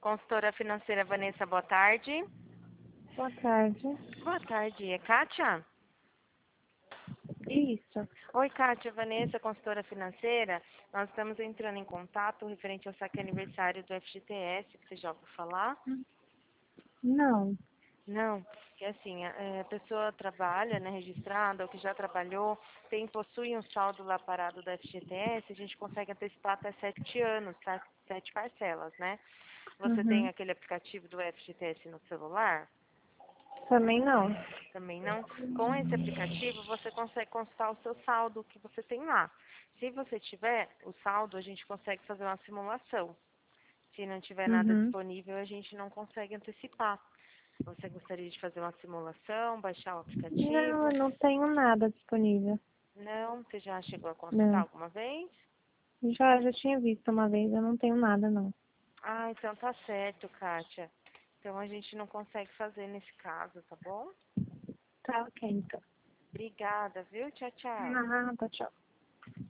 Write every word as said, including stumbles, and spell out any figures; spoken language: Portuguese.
Consultora financeira Vanessa, boa tarde. Boa tarde. Boa tarde, é Kátia? Isso. Oi, Kátia, Vanessa, consultora financeira. Nós estamos entrando em contato referente ao saque aniversário do F G T S, que você já ouviu falar? Não. Não, que assim, a, a pessoa trabalha, né, registrada, ou que já trabalhou, tem, possui um saldo lá parado da F G T S, a gente consegue antecipar até sete anos, tá? Sete parcelas, né? Você tem Uhum. aquele aplicativo do F G T S no celular? Também não. Também não. Com esse aplicativo, você consegue consultar o seu saldo que você tem lá. Se você tiver o saldo, a gente consegue fazer uma simulação. Se não tiver nada Uhum. disponível, a gente não consegue antecipar. Você gostaria de fazer uma simulação, baixar o Não, aplicativo? eu não tenho nada disponível. Não? Você já chegou a consultar Não. alguma vez? Já, já tinha visto uma vez, eu não tenho nada, não. Ah, então tá certo, Kátia. Então a gente não consegue fazer nesse caso, tá bom? Tá, ok, então. Obrigada, viu? Tchau, tchau. Nada, tchau.